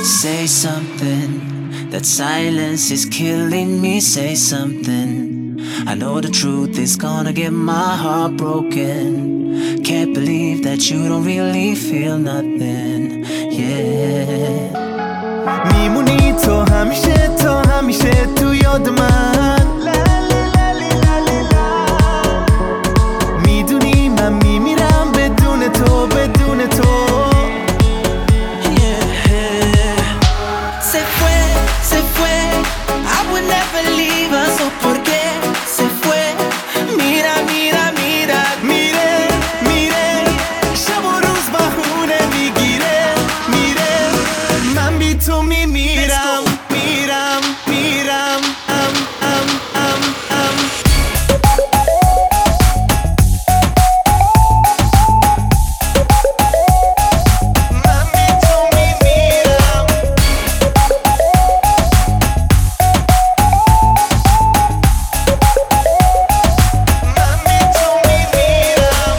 Say something, that silence is killing me. Say something, I know the truth is gonna get my heart broken. Can't believe that you don't really feel nothing, yeah. میمونی تو همیشه تو یاد من. میدونی من میمیرم بدون تو بدون تو. Se fue, se fue, I would never leave her. So por qué se fue? Mira, mira, mira. میره میره شب و روز بهونه میگیره میره. من بی تو میمیرم میرم میرم ام ام ام ام. من بی تو میمیرم. من بی تو میمیرم.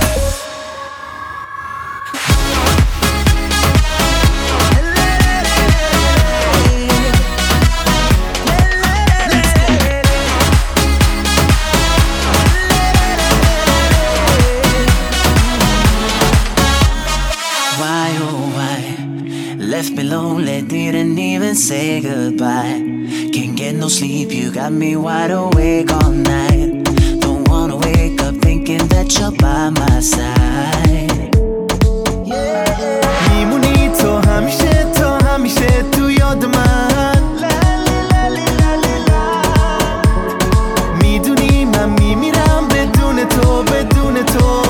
Why, oh why? Left me lonely, didn't even say goodbye. Can't get no sleep, you got me wide awake all night. Don't wanna wake up thinking that you're by my side. میمونی تو همیشه تو یاد من. میدونی من میمیرم بدون تو بدون تو.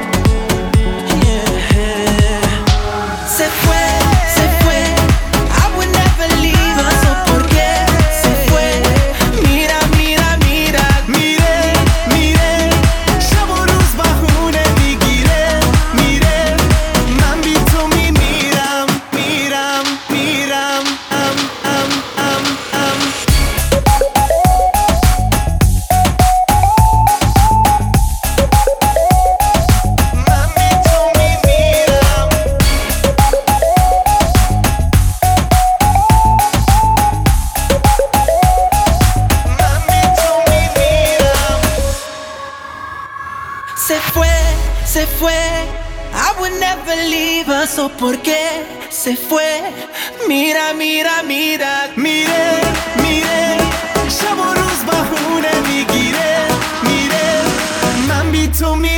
Se fue, se fue, I would never leave her. So por qué se fue? Mira, mira, mira. میره میره شب و روز بهونه میگیره میره. من بی تو میمیرم میرم میرم ام ام ام ام. من بی تو میمیرم. من بی تو میمیرم. Se fue, se fue, I would never leave her. So por qué se fue? Mira, mira, mira. میره میره شب و روز بهونه میگیره میره. من بی تو